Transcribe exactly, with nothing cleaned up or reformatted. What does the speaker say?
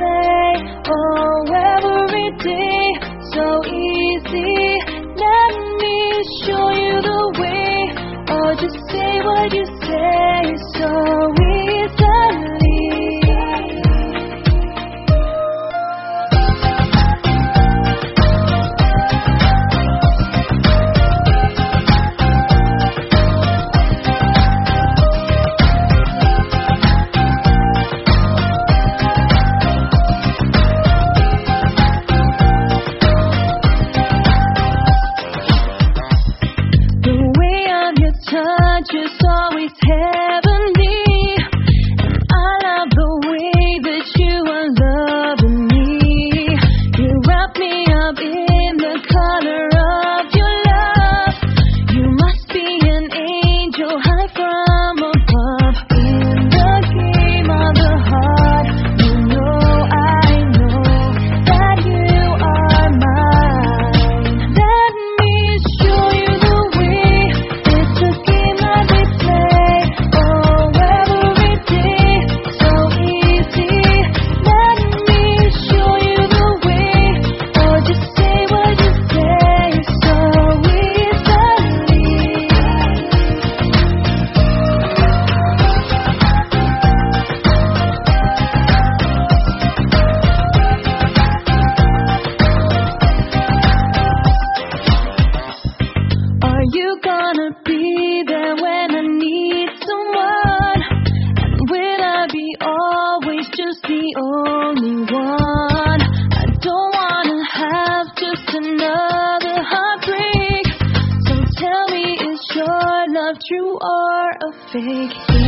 play. Oh, every day, so easy. Let me show you the way. Or just say what you say so easily. It's always heavenly, and I love the way that you are loving me. You wrap me up in the color of your love. You must be an angel high from above. In the game of the heart, you know I know that you are mine. Let me show you the way. It's a game that we play. Oh, every day, so easy. Let me show you the way. Or just say what you say so easily. Are you gonna be there when I need someone? And will I be always just the only one? I don't wanna have just another heartbreak. So tell me, is your love true or a fake?